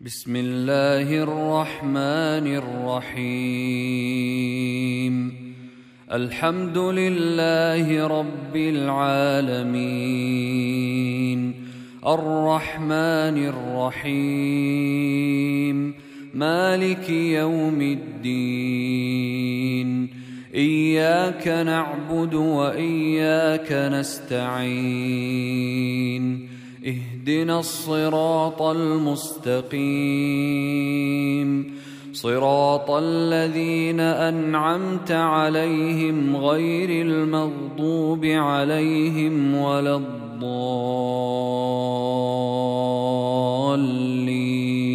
بسم الله الرحمن الرحيم. الحمد لله رب العالمين، الرحمن الرحيم، مالك يوم الدين. إياك نعبد وإياك نستعين. اهدنا الصراط المستقيم، صراط الذين أنعمت عليهم غير المغضوب عليهم ولا الضالين.